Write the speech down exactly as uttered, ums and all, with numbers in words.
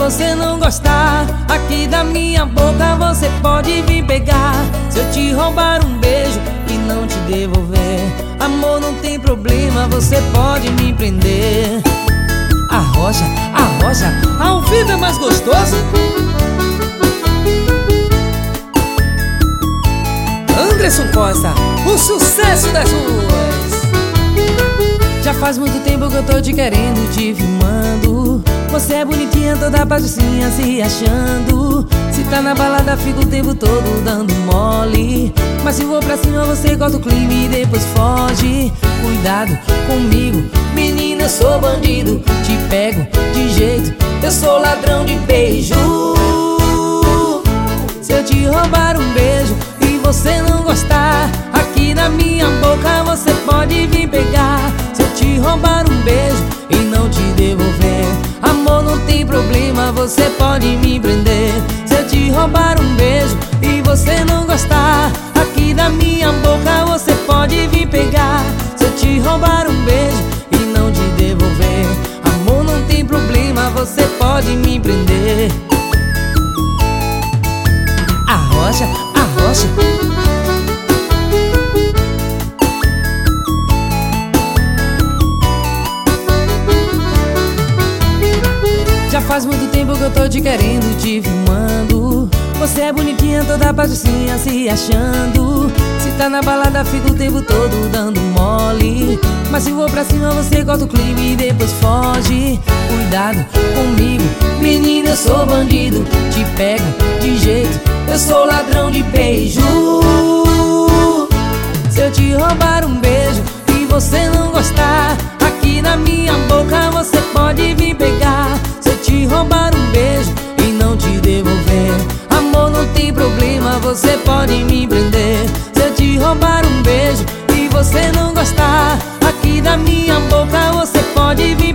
você não gostar aqui da minha boca, você pode vir pegar. Se eu te roubar um beijo e não te devolver, amor, não tem problema, você pode me prender. Arrocha, arrocha, ao vivo é mais gostoso. Anderson Costa, o sucesso das ruas. Já faz muito tempo que eu tô te querendo, te filmando. Você é bonitinha, toda patricinha, se achando. Se tá na balada, fica o tempo todo dando mole. Mas se vou pra cima, você corta o clima e depois foge. Cuidado comigo, menina, eu sou bandido. Te pego de jeito, eu sou ladrão de beijo. Se eu te roubar um beijo e você não gostar aqui na minha boca, você pode vir pegar. Se eu te roubar um beijo e não te devolver, amor, não tem problema, você pode me prender. Se eu te roubar um beijo e você não gostar aqui da minha boca, você pode vir pegar. Se eu te roubar um beijo e não te devolver, amor, não tem problema, você pode me prender. Arrocha, arrocha. Já faz muito tempo que eu tô te querendo, te filmando. Você é bonitinha, toda patricinha, se achando. Se tá na balada, fica o tempo todo dando mole. Mas se vou pra cima, você corta o clima e depois foge. Cuidado comigo, menina, eu sou bandido. Te pego de jeito, eu sou ladrão de beijo. Se eu te roubar um beijo e você não gostar aqui na minha boca, você pode vir pegar. Se eu te roubar um beijo e não te devolver, amor, não tem problema, você pode me prender. Se eu te roubar um beijo e você não gostar aqui da minha boca, você pode vir